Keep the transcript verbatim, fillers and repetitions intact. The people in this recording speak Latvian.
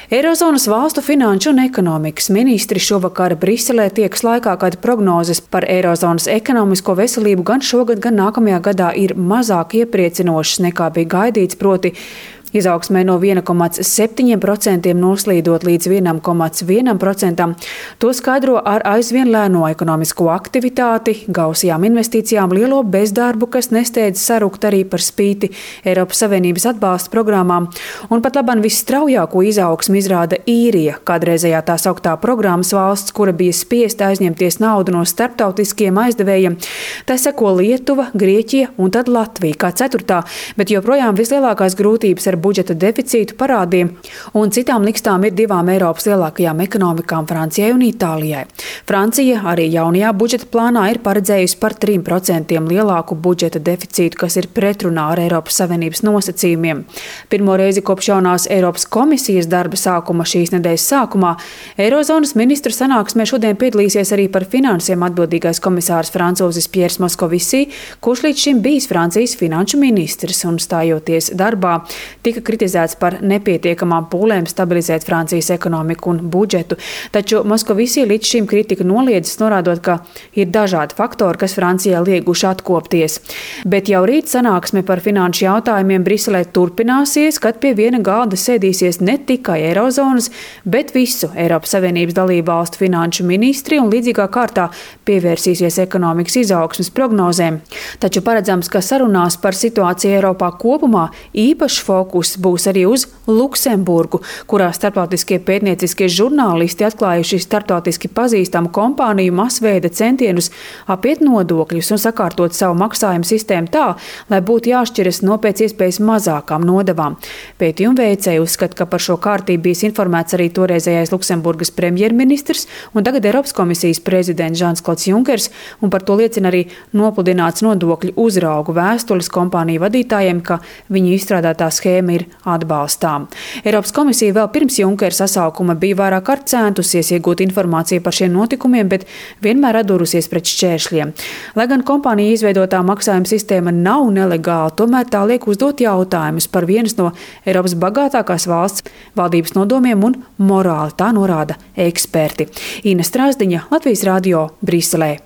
Eirozonas valstu finanšu un ekonomikas ministri šovakar Briselē tiekas laikā, kad prognozes par Eirozonas ekonomisko veselību gan šogad, gan nākamajā gadā ir mazāk iepriecinošas nekā bija gaidīts, proti izaugsmē no viena komats septiņi procenti noslīdot līdz vienam komats viens procents. To skaidro ar aizvien lēno ekonomisko aktivitāti, gausajām investīcijām, lielo bezdarbu, kas nesteidz sarukt arī par spīti Eiropas Savienības atbalsta programmām. Un pat labam visstraujāko izaugsmi izrāda Īrija, kādreizējā tā sauktā programmas valsts, kura bija spiesta aizņemties naudu no starptautiskiem aizdevējiem. Tā seko Lietuva, Grieķija un tad Latvija kā ceturtā, bet joprojām vislielākās grūtības ar budžeta deficītu, parādiem un citām likstām ir divām Eiropas lielākajām ekonomikām – Francijai un Itālijai. Francija arī jaunajā budžeta plānā ir paredzējusi par trim procentiem lielāku budžeta deficītu, kas ir pretrunā ar Eiropas Savienības nosacījumiem. Pirmo reizi kopš jaunās Eiropas komisijas darba sākuma šīs nedēļas sākumā Eirozonas ministru sanāksmē šodien piedalīsies arī par finansiem atbildīgais komisārs francūzis Pierre Moscovici, kurš līdz šim bijis Francijas finanšu ministrs un stājoties darbā tika kritizēts par nepietiekamām pūlēm stabilizēt Francijas ekonomiku un budžetu, taču Moscovici līdz šim kritiku noliedzis, norādot, ka ir dažādi faktori, kas Francijā lieguši atkopties. Bet jau rīt sanāksme par finanšu jautājumiem Briselē turpināsies, kad pie viena galda sēdīsies ne tikai Eirozonas, bet visu Eiropas Savienības dalību valstu finanšu ministri un līdzīgā kārtā pievērsīsies ekonomikas izaugsmes prognozēm. Taču paredzams, ka sarunās par situāciju Eiropā kopumā īpašs fokus būs arī uz Luksemburgu, kurā starptautiskie pētnieciskie žurnālisti atklājuši starptautiski pazīstamu kompāniju masveida centienus apiet nodokļus un sakārtot savu maksājumu sistēmu tā, lai būtu jāšķiras no pēc iespējas mazākām nodevām. Pētījumu veicēji uzskata, ka par šo kārtību bijis informēts arī toreizējais Luksemburgas premjerministrs un tagad Eiropas komisijas prezidents Žans-Klods Junkers, un par to liecina arī nopludināts nodokļu uzraugu vēstules kompāniju vadītājiem, ka viņu izstrādātā schēma ir atbalstām. Eiropas komisija vēl pirms Junkera sasaukuma bija vairāk kārt centusies iegūt informāciju par šiem notikumiem, bet vienmēr atdurusies pret šķēršļiem. Lai gan kompānija izveidotā maksājuma sistēma nav nelegāla, tomēr tā liek uzdot jautājumus par vienas no Eiropas bagātākās valsts valdības nodomiem un morāli, tā norāda eksperti. Ina Strasdiņa, Latvijas radio, Briselē.